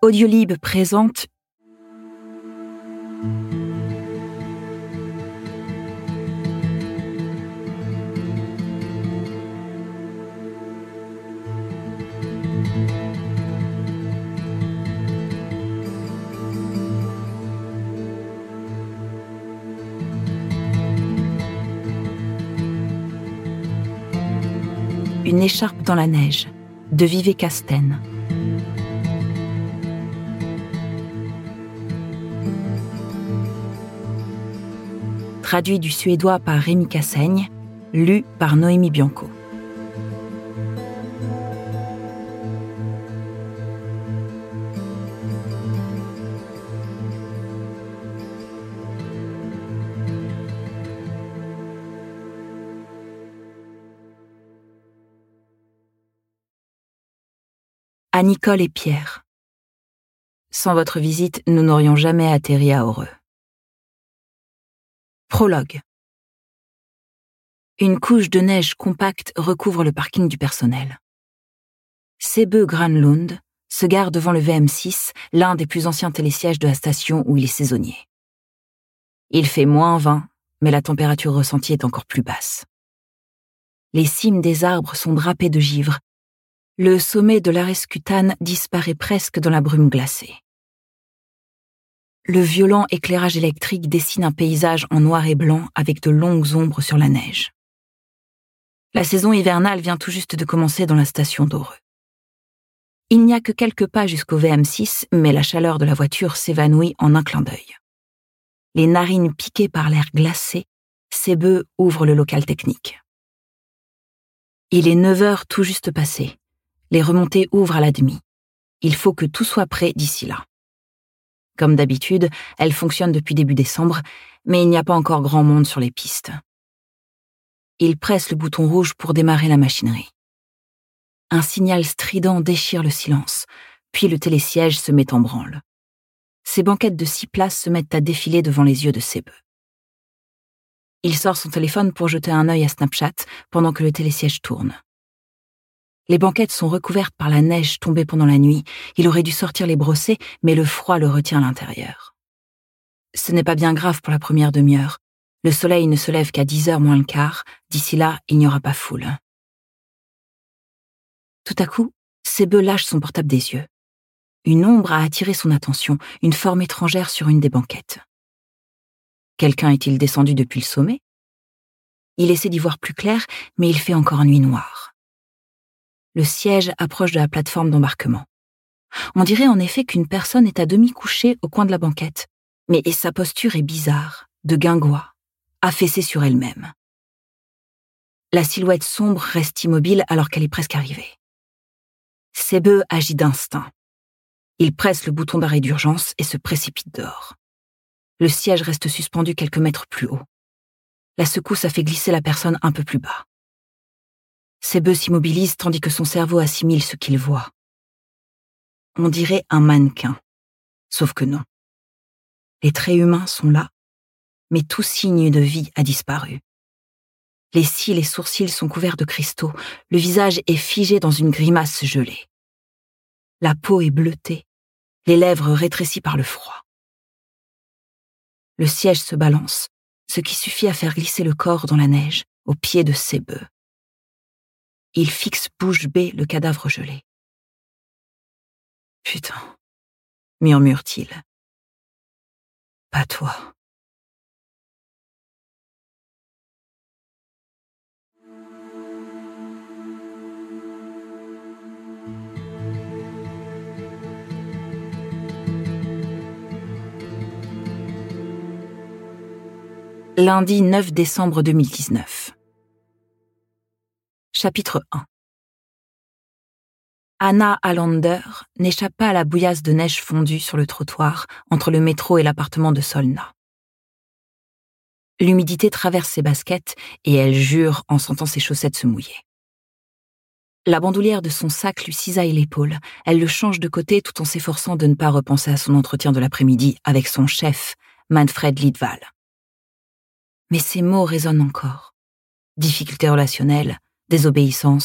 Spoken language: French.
Audiolib présente Une écharpe dans la neige de Vivek Casten. Traduit du suédois par Rémi Cassaigne, lu par Noémie Bianco. À Nicole et Pierre. Sans votre visite, nous n'aurions jamais atterri à Åre. Prologue. Une couche de neige compacte recouvre le parking du personnel. Sebbe Granlund se gare devant le VM6, l'un des plus anciens télésièges de la station où il est saisonnier. Il fait -20, mais la température ressentie est encore plus basse. Les cimes des arbres sont drapées de givre. Le sommet de l'Areskutan disparaît presque dans la brume glacée. Le violent éclairage électrique dessine un paysage en noir et blanc avec de longues ombres sur la neige. La saison hivernale vient tout juste de commencer dans la station d'Åre. Il n'y a que quelques pas jusqu'au VM6, mais la chaleur de la voiture s'évanouit en un clin d'œil. Les narines piquées par l'air glacé, Sebbe ouvre le local technique. Il est 9h tout juste passé. Les remontées ouvrent à la demi. Il faut que tout soit prêt d'ici là. Comme d'habitude, elle fonctionne depuis début décembre, mais il n'y a pas encore grand monde sur les pistes. Il presse le bouton rouge pour démarrer la machinerie. Un signal strident déchire le silence, puis le télésiège se met en branle. Ses banquettes de 6 places se mettent à défiler devant les yeux de Sebbe. Il sort son téléphone pour jeter un œil à Snapchat pendant que le télésiège tourne. Les banquettes sont recouvertes par la neige tombée pendant la nuit. Il aurait dû sortir les brosser, mais le froid le retient à l'intérieur. Ce n'est pas bien grave pour la première demi-heure. Le soleil ne se lève qu'à 10h moins le quart. D'ici là, il n'y aura pas foule. Tout à coup, Sebbe lâche son portable des yeux. Une ombre a attiré son attention, une forme étrangère sur une des banquettes. Quelqu'un est-il descendu depuis le sommet? Il essaie d'y voir plus clair, mais il fait encore nuit noire. Le siège approche de la plateforme d'embarquement. On dirait en effet qu'une personne est à demi couchée au coin de la banquette, mais sa posture est bizarre, de guingois, affaissée sur elle-même. La silhouette sombre reste immobile alors qu'elle est presque arrivée. Sebbe agit d'instinct. Il presse le bouton d'arrêt d'urgence et se précipite dehors. Le siège reste suspendu quelques mètres plus haut. La secousse a fait glisser la personne un peu plus bas. Sebbe s'immobilise tandis que son cerveau assimile ce qu'il voit. On dirait un mannequin, sauf que non. Les traits humains sont là, mais tout signe de vie a disparu. Les cils et sourcils sont couverts de cristaux, le visage est figé dans une grimace gelée. La peau est bleutée, les lèvres rétrécies par le froid. Le siège se balance, ce qui suffit à faire glisser le corps dans la neige, au pied de Sebbe. Il fixe bouche bée le cadavre gelé. « Putain », murmure-t-il. « Pas toi. » Lundi 9 décembre 2019. Chapitre 1. Anna Allander n'échappe pas à la bouillasse de neige fondue sur le trottoir entre le métro et l'appartement de Solna. L'humidité traverse ses baskets et elle jure en sentant ses chaussettes se mouiller. La bandoulière de son sac lui cisaille l'épaule. Elle le change de côté tout en s'efforçant de ne pas repenser à son entretien de l'après-midi avec son chef, Manfred Lidvall. Mais ces mots résonnent encore. Difficultés relationnelles, désobéissance,